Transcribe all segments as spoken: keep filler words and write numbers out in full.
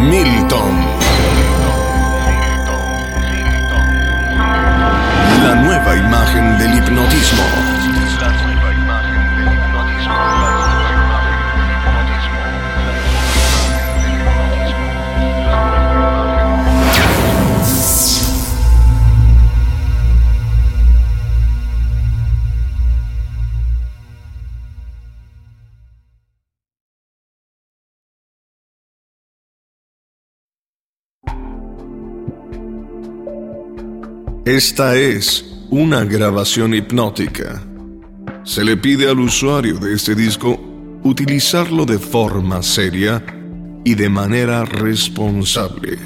Milton. La nueva imagen del hipnotismo. La nueva imagen del hipnotismo. Esta es una grabación hipnótica. Se le pide al usuario de este disco utilizarlo de forma seria y de manera responsable.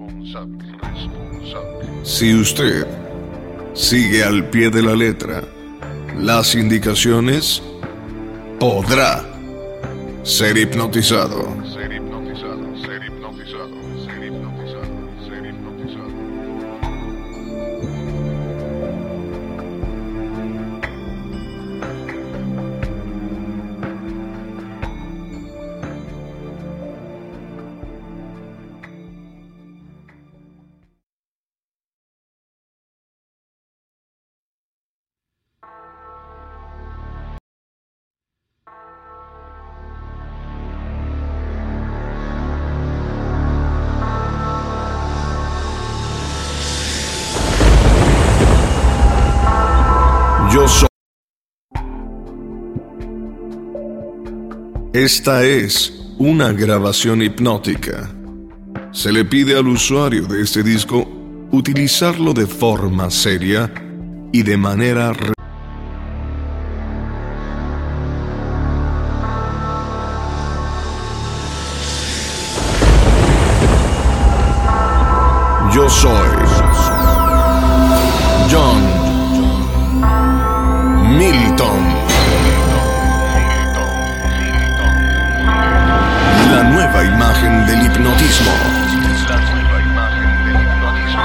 Si usted sigue al pie de la letra las indicaciones, podrá ser hipnotizado. Ser hipnotizado, ser hipnotizado, ser hipnotizado, ser hipnotizado. Yo soy. Esta es una grabación hipnótica. Se le pide al usuario de este disco utilizarlo de forma seria y de manera re- Yo soy John Milton. La nueva imagen del hipnotismo. La nueva imagen del hipnotismo.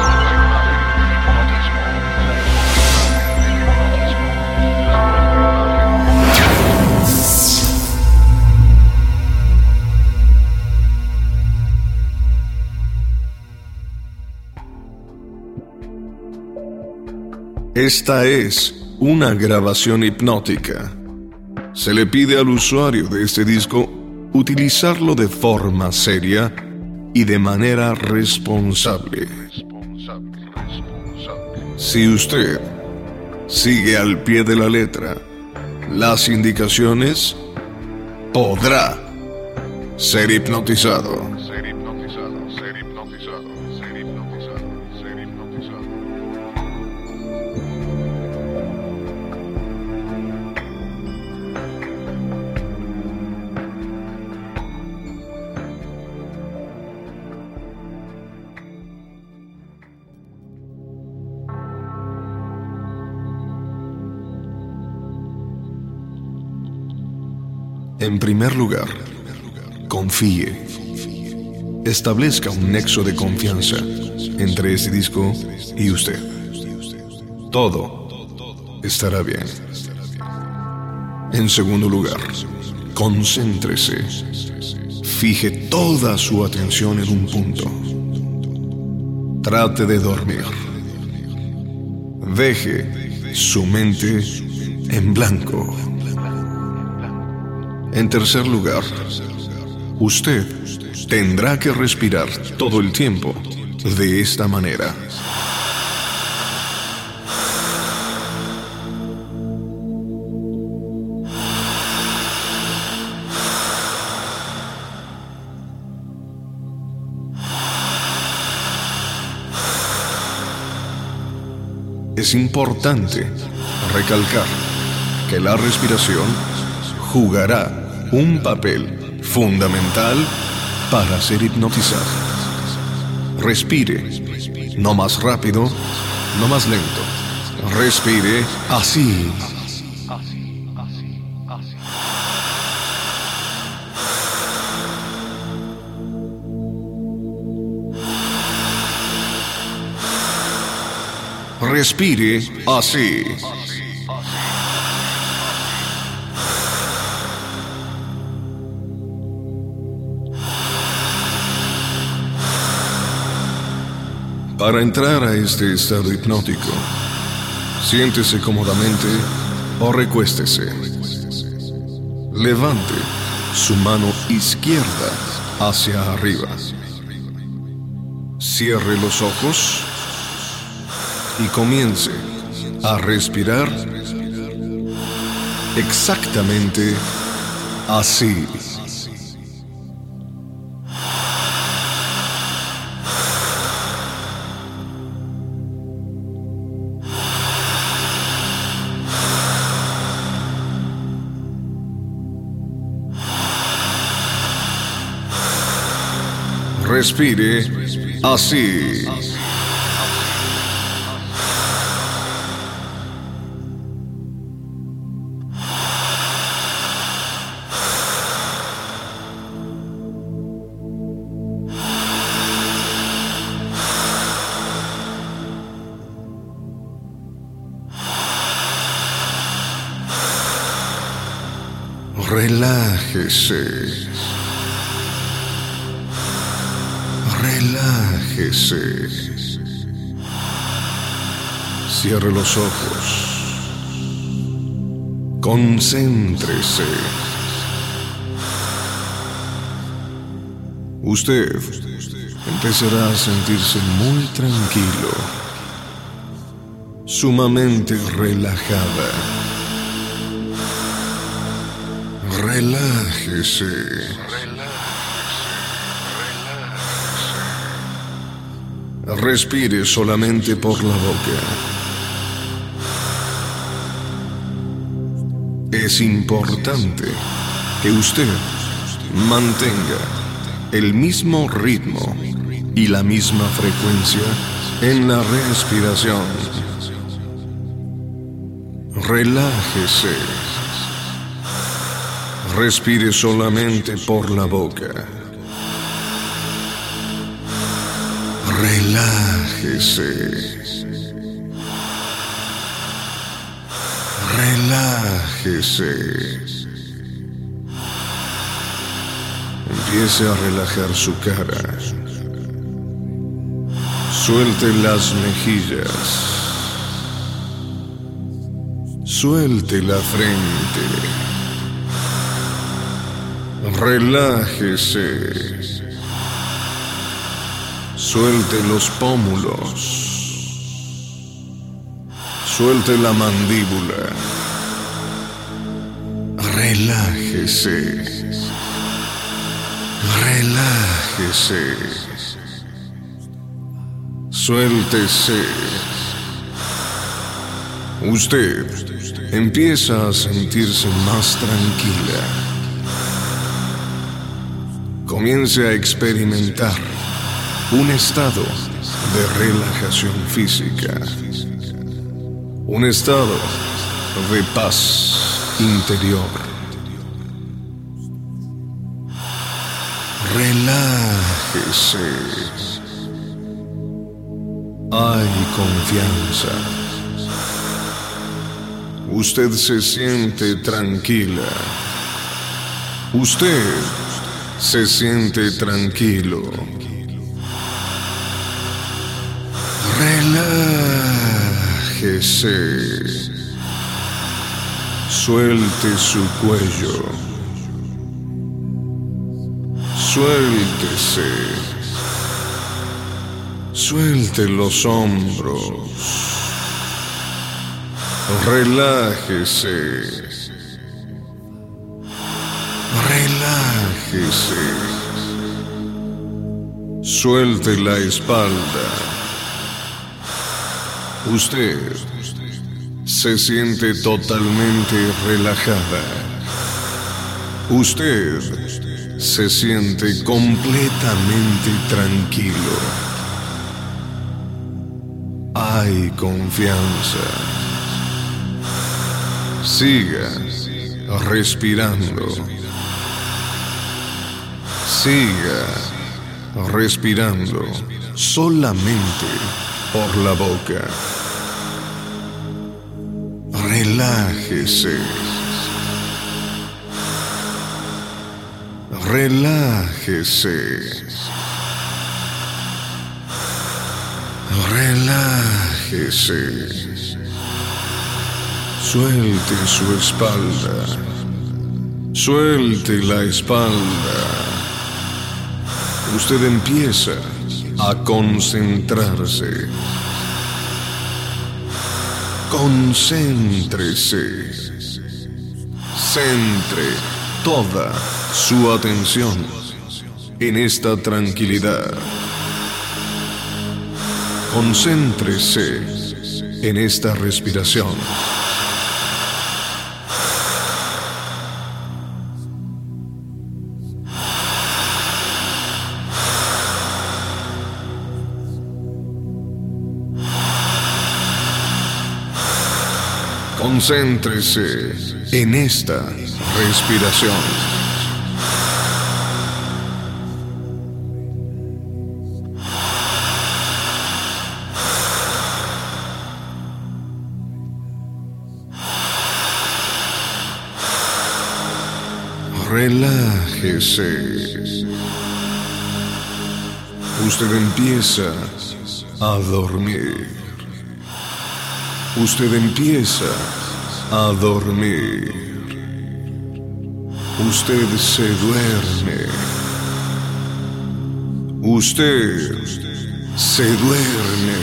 Esta es una grabación hipnótica. Se le pide al usuario de este disco utilizarlo de forma seria y de manera responsable. Si usted sigue al pie de la letra las indicaciones, podrá ser hipnotizado. Ser hipnotizado, ser hipnotizado, ser hipnotizado, ser hipnotizado. En primer lugar, confíe. Establezca un nexo de confianza entre este disco y usted. Todo estará bien. En segundo lugar, concéntrese. Fije toda su atención en un punto. Trate de dormir. Deje su mente en blanco. En tercer lugar, usted tendrá que respirar todo el tiempo de esta manera. Es importante recalcar que la respiración jugará un papel fundamental para ser hipnotizado. Respire, no más rápido, no más lento. Respire así. Respire así. Para entrar a este estado hipnótico, siéntese cómodamente o recuéstese. Levante su mano izquierda hacia arriba. Cierre los ojos y comience a respirar exactamente así. Respire así. Relájese. Relájese. Cierre los ojos. Concéntrese. Usted empezará a sentirse muy tranquilo, sumamente relajada. Relájese. Respire solamente por la boca. Es importante que usted mantenga el mismo ritmo y la misma frecuencia en la respiración. Relájese. Respire solamente por la boca. Relájese. Relájese. Empiece a relajar su cara. Suelte las mejillas. Suelte la frente. Relájese. Suelte los pómulos. Suelte la mandíbula. Relájese. Relájese. Suéltese. Usted empieza a sentirse más tranquila. Comience a experimentar un estado de relajación física, un estado de paz interior. Relájese. Hay confianza. Usted se siente tranquila. Usted se siente tranquilo. Relájese. Suelte su cuello. Suéltese. Suelte los hombros. Relájese. Relájese. Suelte la espalda. Usted se siente totalmente relajada. Usted se siente completamente tranquilo. Hay confianza. Siga respirando. Siga respirando solamente por la boca. Relájese. Relájese. Relájese. Suelte su espalda. Suelte la espalda. Usted empieza a concentrarse. Concéntrese. Centre toda su atención en esta tranquilidad. Concéntrese en esta respiración. Concéntrese en esta respiración. Relájese. Usted empieza a dormir. Usted empieza a dormir. Usted se duerme. Usted se duerme.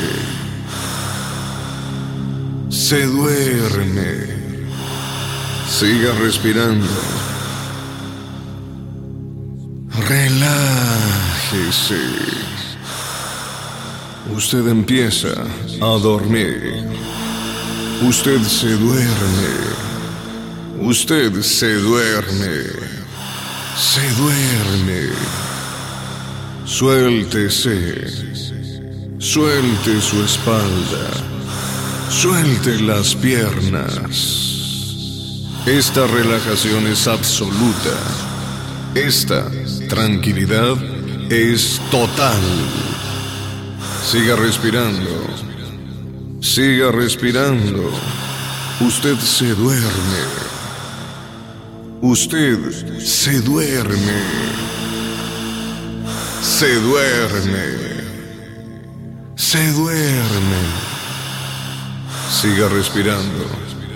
Se duerme. Siga respirando. Relájese. Usted empieza a dormir. Usted se duerme. Usted se duerme. Se duerme. Suéltese. Suelte su espalda. Suelte las piernas. Esta relajación es absoluta. Esta tranquilidad es total. Siga respirando. Siga respirando. Usted se duerme. Usted se duerme. Se duerme. Se duerme. Siga respirando.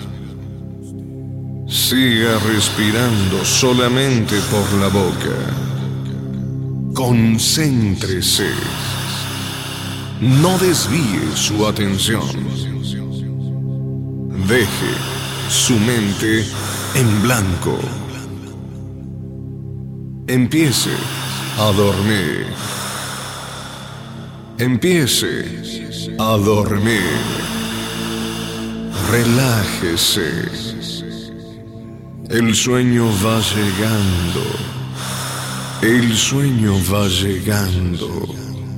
Siga respirando solamente por la boca. Concéntrese. No desvíe su atención. Deje su mente en blanco. Empiece a dormir. Empiece a dormir. Relájese. El sueño va llegando. El sueño va llegando.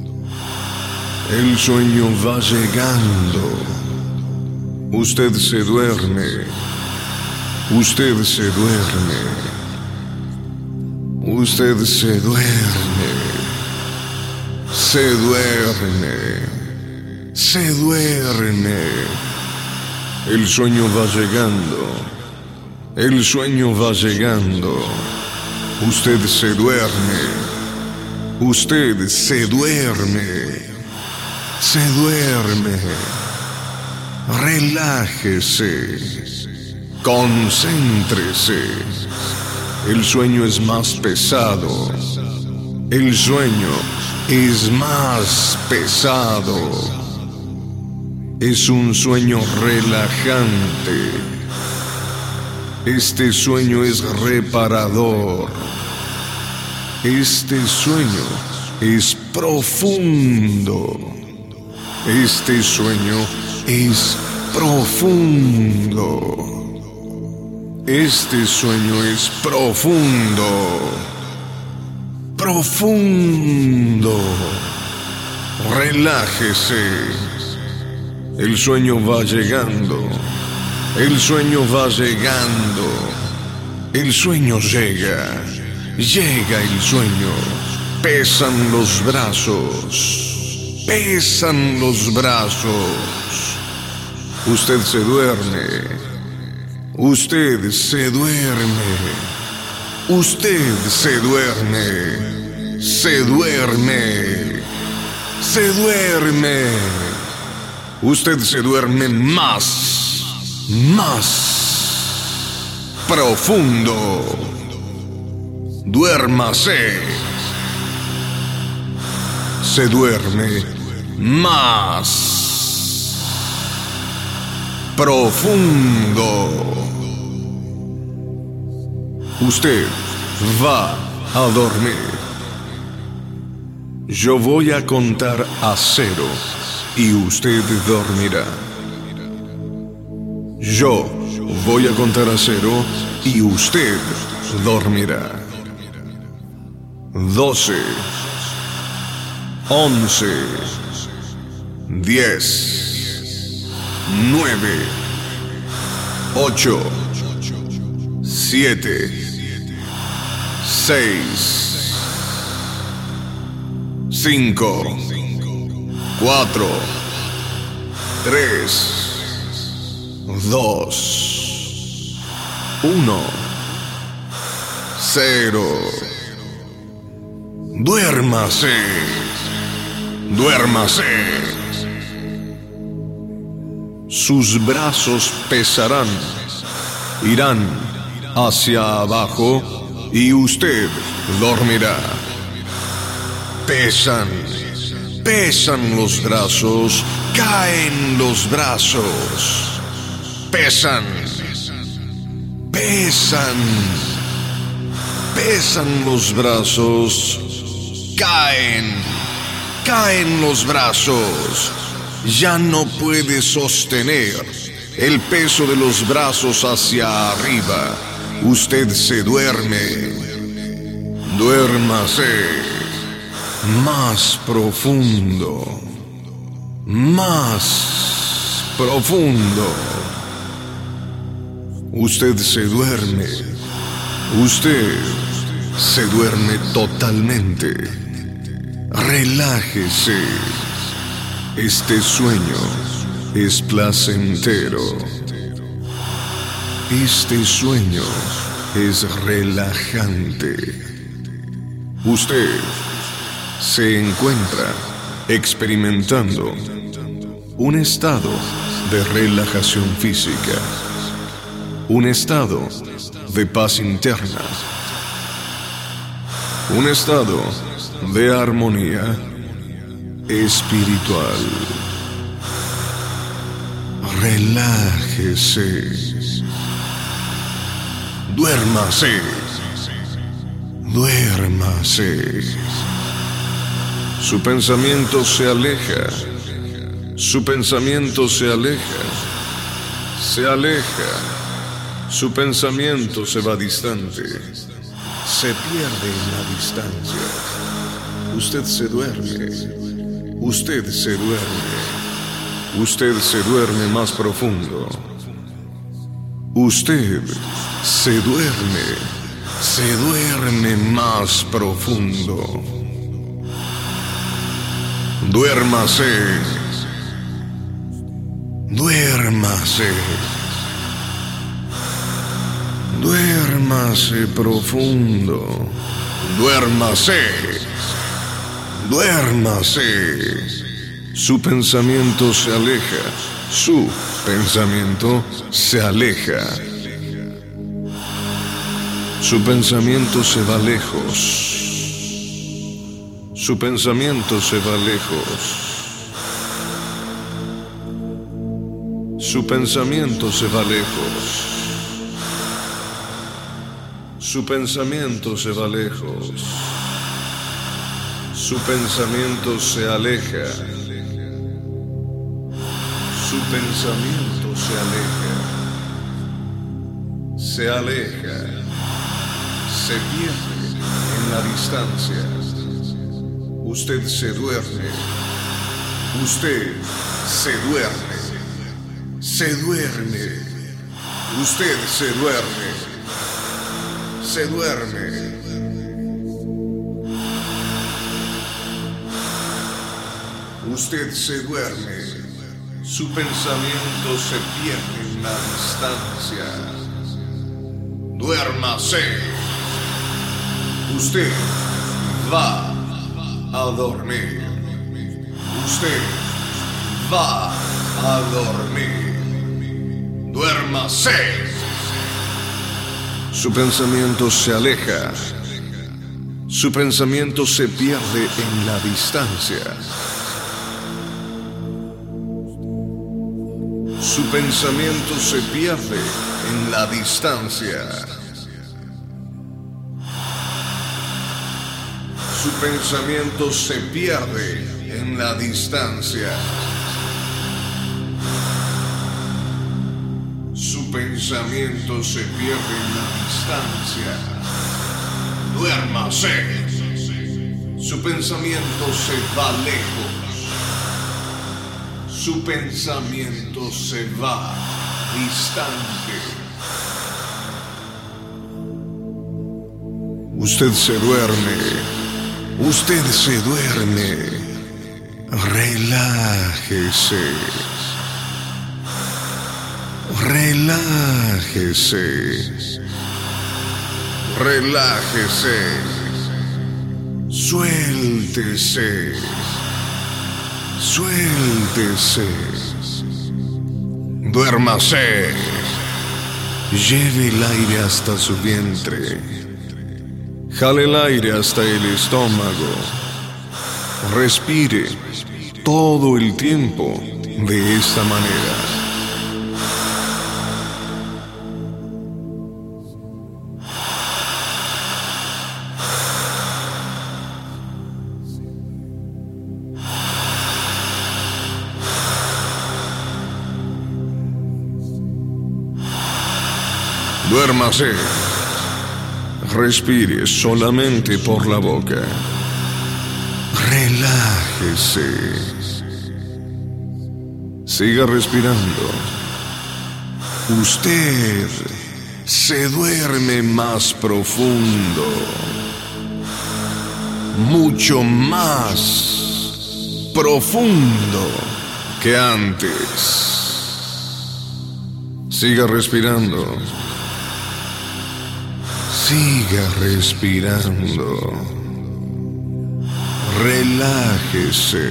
El sueño va llegando. Usted se duerme. Usted se duerme. Usted se duerme. Se duerme. Se duerme. El sueño va llegando. El sueño va llegando. Usted se duerme. Usted se duerme. Se duerme. Relájese. Concéntrese. El sueño es más pesado. El sueño es más pesado. Es un sueño relajante. Este sueño es reparador. Este sueño es profundo. Este sueño es profundo. Este sueño es profundo. Profundo. Relájese. El sueño va llegando. El sueño va llegando. El sueño llega. Llega el sueño. Pesan los brazos. Pesan los brazos. Usted se duerme. Usted se duerme. Usted se duerme. Se duerme. Se duerme. Usted se duerme más, más profundo. Duérmase. Se duerme más profundo. Usted va a dormir. Yo voy a contar a cero y usted dormirá. Yo voy a contar a cero y usted dormirá. Doce, once, diez, nueve, ocho, siete, seis, cinco, cuatro, tres, dos, uno, cero. Duérmase. Duérmase. Sus brazos pesarán, irán hacia abajo y usted dormirá. Pesan, pesan los brazos, caen los brazos. Pesan, pesan, pesan los brazos, caen, caen los brazos. Ya no puede sostener el peso de los brazos hacia arriba. Usted se duerme. Duérmase. Más profundo. Más profundo. Usted se duerme. Usted se duerme totalmente. Relájese. Este sueño es placentero. Este sueño es relajante. Usted se encuentra experimentando un estado de relajación física, un estado de paz interna, un estado de armonía espiritual. Relájese. Duérmase. Duérmase. Su pensamiento se aleja. Su pensamiento se aleja. Se aleja. Su pensamiento se va distante. Se pierde en la distancia. Usted se duerme. Usted se duerme. Usted se duerme más profundo. Usted se duerme. Se duerme más profundo. Duérmase. Duérmase. Duérmase profundo. Duérmase. Duérmase. Su pensamiento se aleja. Su pensamiento se aleja. Su pensamiento se va lejos. Su pensamiento se va lejos. Su pensamiento se va lejos. Su pensamiento se va lejos. Su pensamiento se aleja. Su pensamiento se aleja. Se aleja. Se pierde en la distancia. Usted se duerme. Usted se duerme. Se duerme. Usted se duerme. Se duerme. Usted se duerme. Su pensamiento se pierde en la distancia. Duérmase. Usted va a dormir. Usted va a dormir. Duérmase. Su pensamiento se aleja. Su pensamiento se pierde en la distancia. Su pensamiento se pierde en la distancia. Su pensamiento se pierde en la distancia. Su pensamiento se pierde en la distancia. Duérmase. Su pensamiento se va lejos. Su pensamiento se va distante. Usted se duerme. Usted se duerme. Relájese. Relájese. Relájese. Suéltese. Suéltese. Duérmase. Lleve el aire hasta su vientre. Jale el aire hasta el estómago. Respire todo el tiempo de esta manera. Duérmase. Respire solamente por la boca. Relájese. Siga respirando. Usted se duerme más profundo. Mucho más profundo que antes. Siga respirando. Siga respirando. Relájese.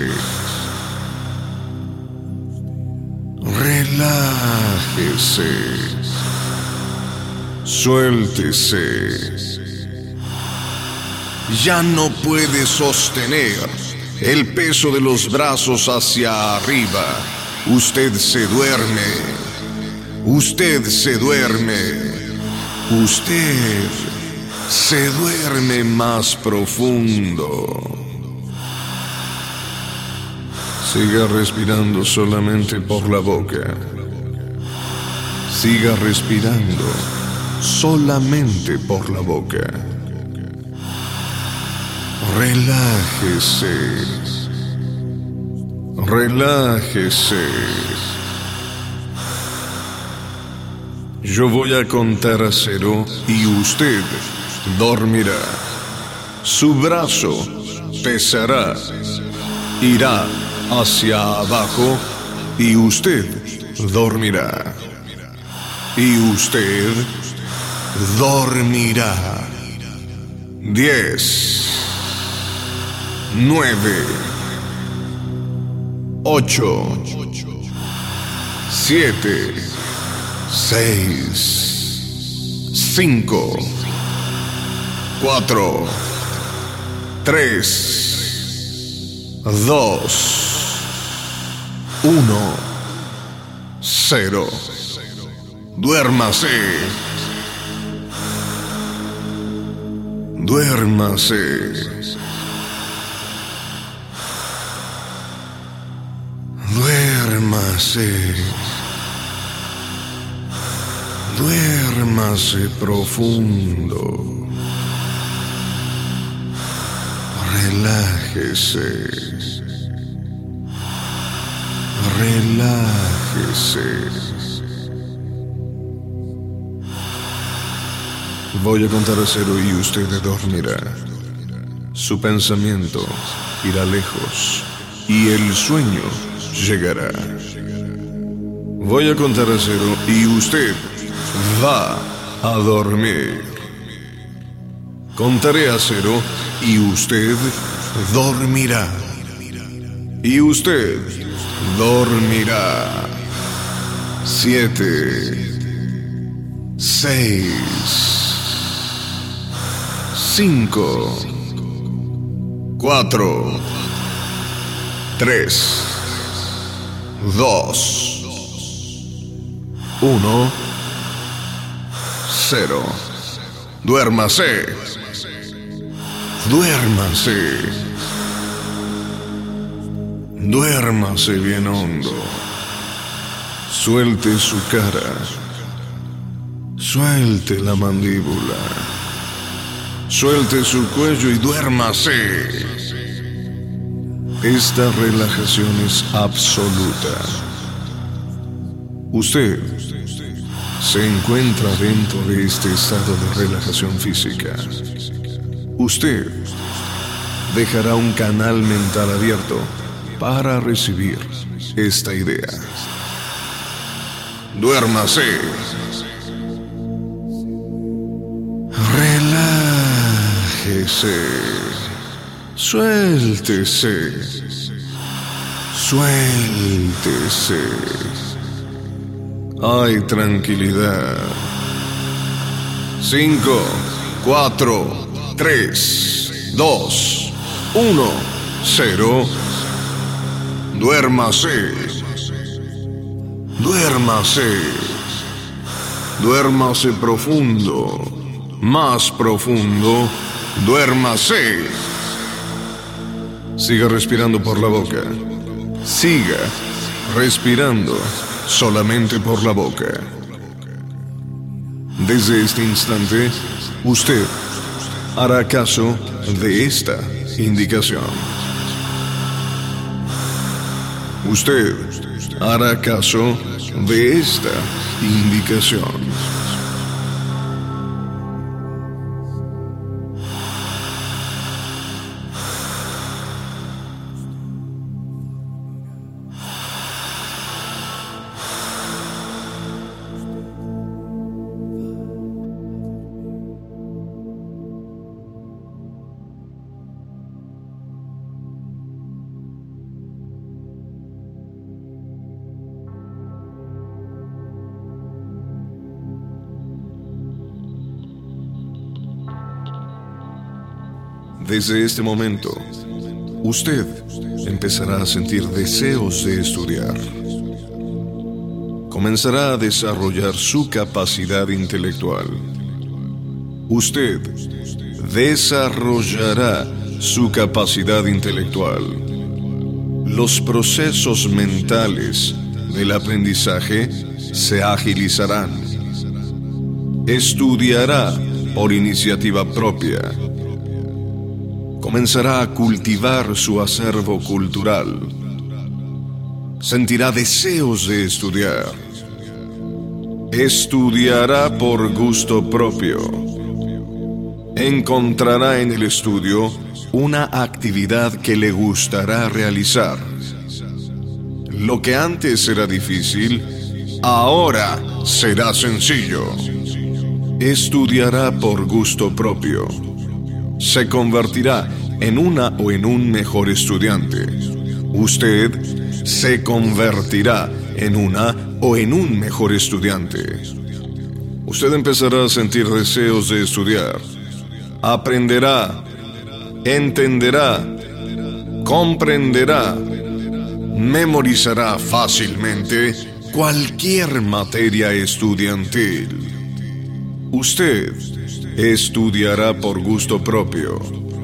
Relájese. Suéltese. Ya no puede sostener el peso de los brazos hacia arriba. Usted se duerme. Usted se duerme. Usted se duerme más profundo. Siga respirando solamente por la boca. Siga respirando solamente por la boca. Relájese. Relájese. Yo voy a contar a cero y usted dormirá. Su brazo pesará, irá hacia abajo y usted dormirá. Y usted dormirá. Diez, nueve, ocho, siete, seis, cinco, cuatro, tres, dos, uno, cero. Duérmase. Duérmase. Duérmase. Duérmase profundo. Relájese. Relájese. Voy a contar a cero y usted dormirá. Su pensamiento irá lejos y el sueño llegará. Voy a contar a cero y usted va a dormir. Contaré a cero y usted dormirá. y usted dormirá. Siete, seis, cinco, cuatro, tres, dos, uno, cero. Duérmase. Duérmase. Duérmase bien hondo. Suelte su cara. Suelte la mandíbula. Suelte su cuello y duérmase. Esta relajación es absoluta. Usted se encuentra dentro de este estado de relajación física. Usted dejará un canal mental abierto para recibir esta idea. Duérmase. Relájese. Suéltese. Suéltese. Hay tranquilidad. Cinco, cuatro, tres, dos, uno, cero. Duérmase. Duérmase. Duérmase profundo. Más profundo. Duérmase. Siga respirando por la boca. Siga respirando solamente por la boca. Desde este instante, usted hará caso de esta indicación. Usted hará caso de esta indicación. Desde este momento, usted empezará a sentir deseos de estudiar. Comenzará a desarrollar su capacidad intelectual. Usted desarrollará su capacidad intelectual. Los procesos mentales del aprendizaje se agilizarán. Estudiará por iniciativa propia. Comenzará a cultivar su acervo cultural. Sentirá deseos de estudiar. Estudiará por gusto propio. Encontrará en el estudio una actividad que le gustará realizar. Lo que antes era difícil, ahora será sencillo. Estudiará por gusto propio. Se convertirá en una o en un mejor estudiante. Usted se convertirá en una o en un mejor estudiante. Usted empezará a sentir deseos de estudiar. Aprenderá, entenderá, comprenderá, memorizará fácilmente cualquier materia estudiantil. Usted estudiará por gusto propio.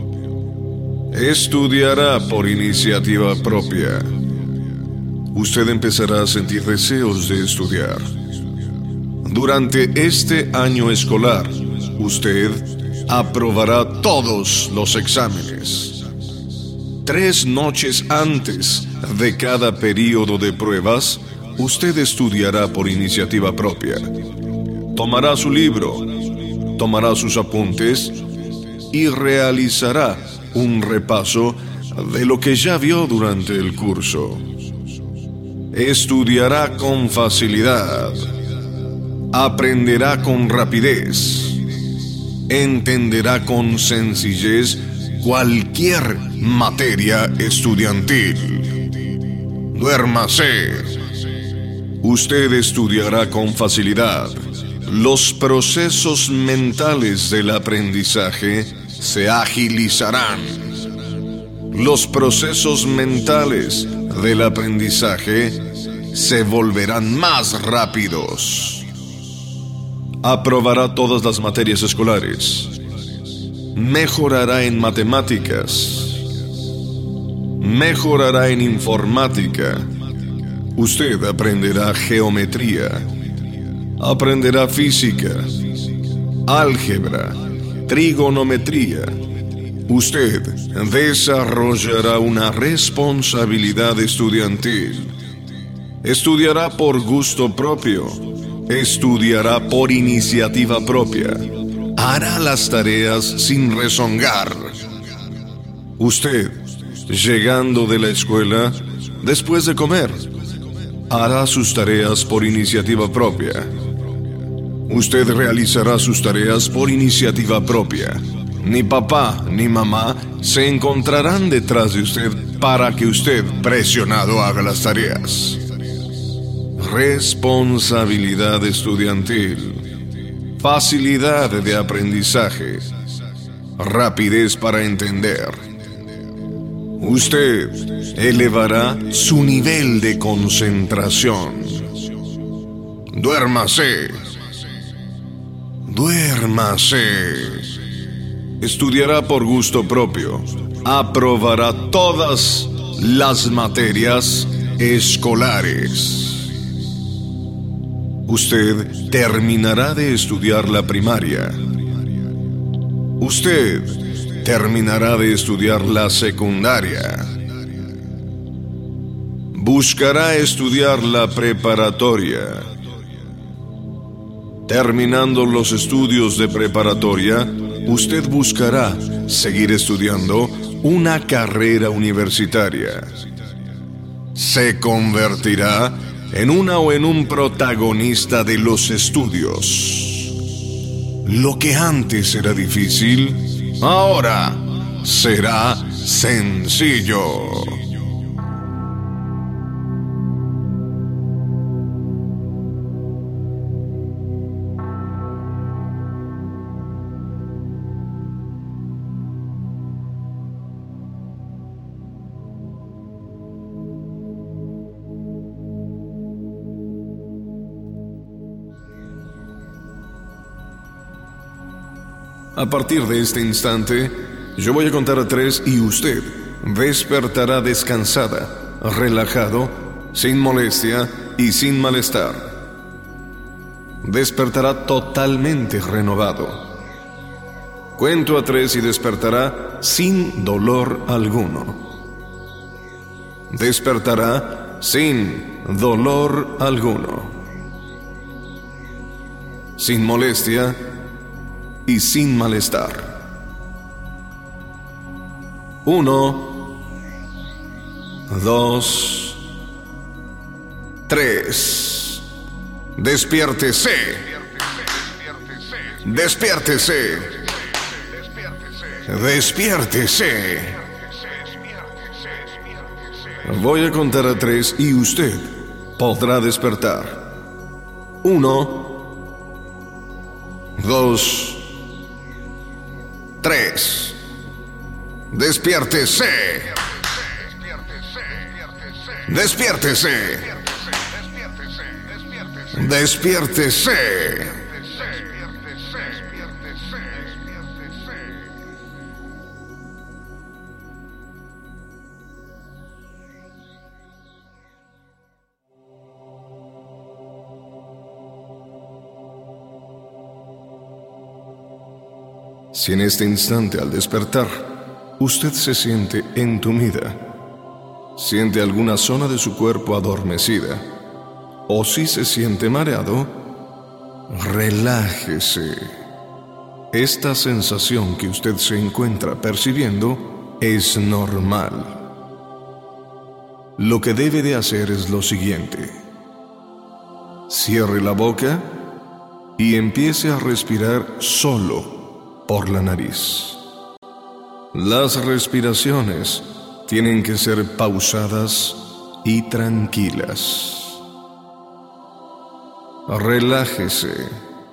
Estudiará por iniciativa propia. Usted empezará a sentir deseos de estudiar. Durante este año escolar, usted aprobará todos los exámenes. Tres noches antes de cada período de pruebas, usted estudiará por iniciativa propia. Tomará su libro, tomará sus apuntes y realizará un repaso de lo que ya vio durante el curso. Estudiará con facilidad. Aprenderá con rapidez. Entenderá con sencillez cualquier materia estudiantil. Duérmase. Usted estudiará con facilidad. Los procesos mentales del aprendizaje se agilizarán. Los procesos mentales del aprendizaje se volverán más rápidos. Aprobará todas las materias escolares. Mejorará en matemáticas. Mejorará en informática. Usted aprenderá geometría. Aprenderá física, álgebra, trigonometría. Usted desarrollará una responsabilidad estudiantil. Estudiará por gusto propio. Estudiará por iniciativa propia. Hará las tareas sin rezongar. Usted, llegando de la escuela, después de comer, hará sus tareas por iniciativa propia. Usted realizará sus tareas por iniciativa propia. Ni papá ni mamá se encontrarán detrás de usted para que usted, presionado, haga las tareas. Responsabilidad estudiantil. Facilidad de aprendizaje. Rapidez para entender. Usted elevará su nivel de concentración. Duérmase. Duérmase. Estudiará por gusto propio. Aprobará todas las materias escolares. Usted terminará de estudiar la primaria. Usted terminará de estudiar la secundaria. Buscará estudiar la preparatoria. Terminando los estudios de preparatoria, usted buscará seguir estudiando una carrera universitaria. Se convertirá en una o en un protagonista de los estudios. Lo que antes era difícil, ahora será sencillo. A partir de este instante, yo voy a contar a tres y usted despertará descansada, relajado, sin molestia y sin malestar. Despertará totalmente renovado. Cuento a tres y despertará sin dolor alguno. Despertará sin dolor alguno. Sin molestia y sin malestar. Uno, dos, tres. Despiértese. Despiértese. Despiértese. Voy a contar a tres y usted podrá despertar. Uno, dos, tres. Despiértese. Despiértese. Despiértese. Si en este instante al despertar usted se siente entumida, siente alguna zona de su cuerpo adormecida, o si se siente mareado, relájese. Esta sensación que usted se encuentra percibiendo es normal. Lo que debe de hacer es lo siguiente: cierre la boca y empiece a respirar solo por la nariz. Las respiraciones tienen que ser pausadas y tranquilas. Relájese.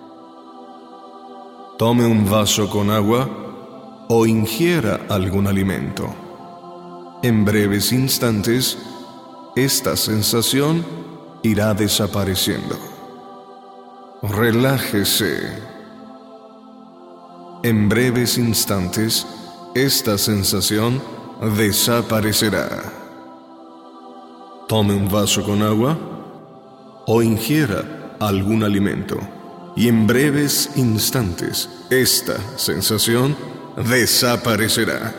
Tome un vaso con agua o ingiera algún alimento. En breves instantes, esta sensación irá desapareciendo. Relájese. En breves instantes, esta sensación desaparecerá. Tome un vaso con agua o ingiera algún alimento y en breves instantes esta sensación desaparecerá.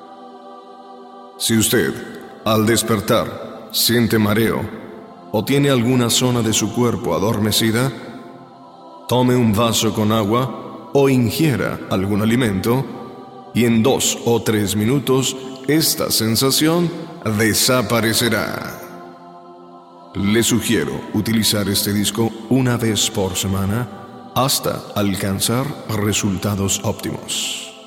Si usted, al despertar, siente mareo o tiene alguna zona de su cuerpo adormecida, tome un vaso con agua o ingiera algún alimento y en dos o tres minutos esta sensación desaparecerá. Le sugiero utilizar este disco una vez por semana hasta alcanzar resultados óptimos.